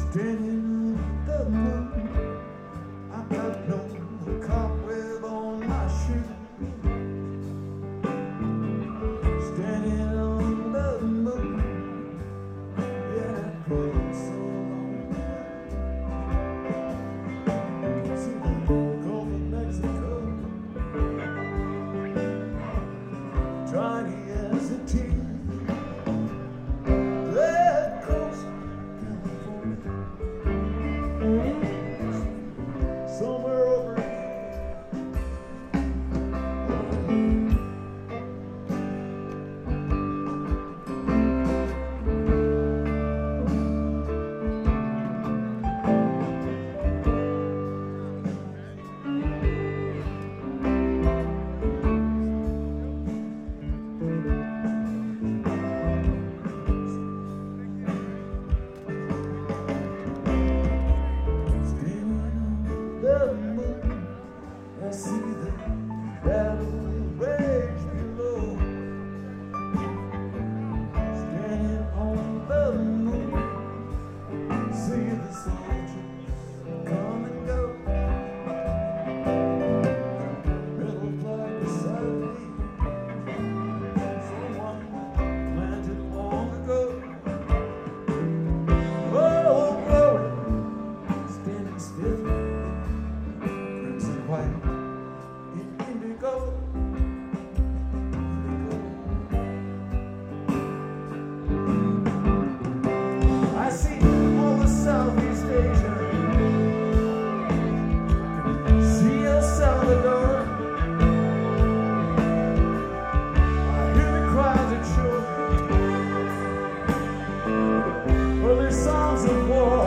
Standing on the moon, I got no cobweb on my shoe. Standing on the moon, yeah, I've been so long. See the Gulf of Mexico, dry as a tear. That coast, somewhere over here. The moon, I see the battle rage below. Standing on the moon, see the soldiers come and go. Middle flag beside me, someone planted long ago. Oh, glory, standing still. White in indigo, I see all the Southeast Asia, see El Salvador. I hear the cries of children, early songs of war.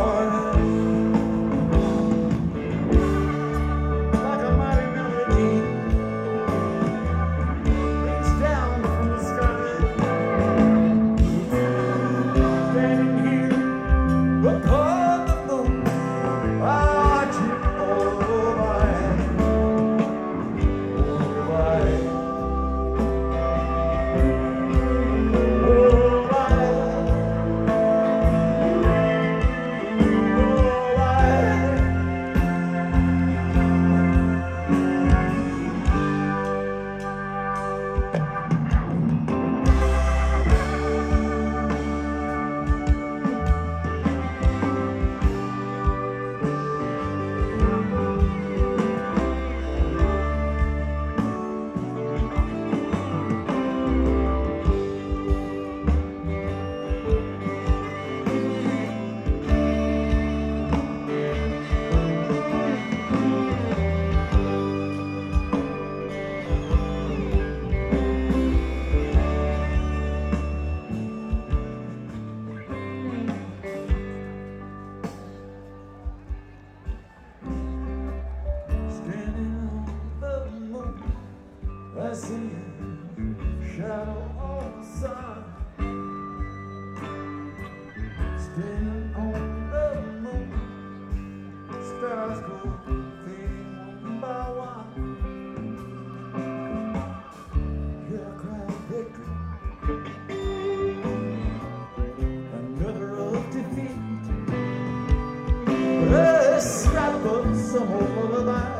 I see a shadow on the sun, standing on the moon. Stars go fading one by one. Hear a cry of victory, another of defeat. A scrap of some old lullaby,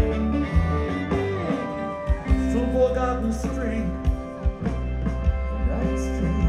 forgotten street, night street.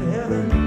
heaven.